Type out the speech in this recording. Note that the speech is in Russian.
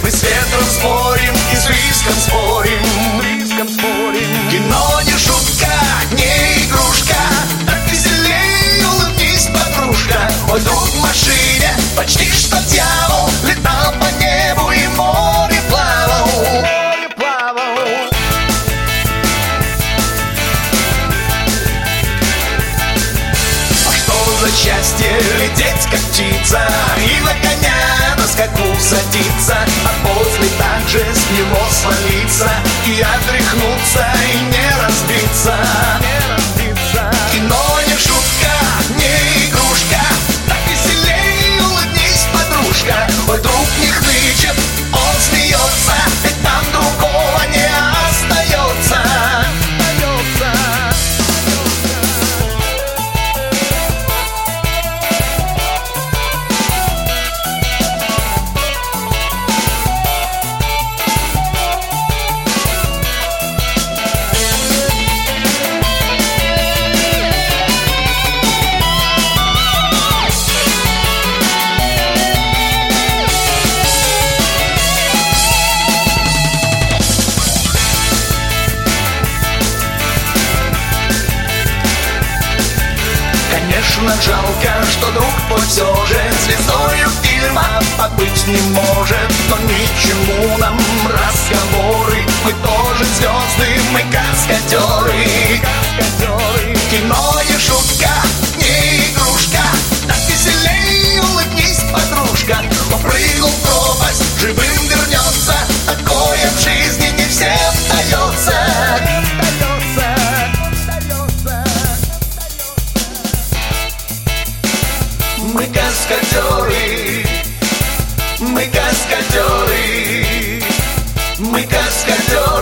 Мы с ветром спорим и с риском спорим. Кино не шутка, не игрушка. Так веселей, улыбнись, подружка. Мой друг в машине, почти что дьявол. Летал по небу и море плавал. А что за счастье лететь, как птица, и на коня на скаку садиться, а после также с него свалиться и отряхнуться, и не разбиться. Кино не шутка, не игрушка. Так веселей, улыбнись, подружка. Мой друг не хнычет, он смеется, ведь там другого не остается. Конечно, жалко, что друг твой все же звездою фильма побыть не может. Но ничему нам разговоры, мы тоже звезды, мы каскадеры. Кино не шутка, не игрушка. Так веселей, улыбнись, подружка. Попрыгал в пропасть, живым вернется. Такое в жизни не всем дается. Мы каскадеры, мы каскадеры, мы каскадеры.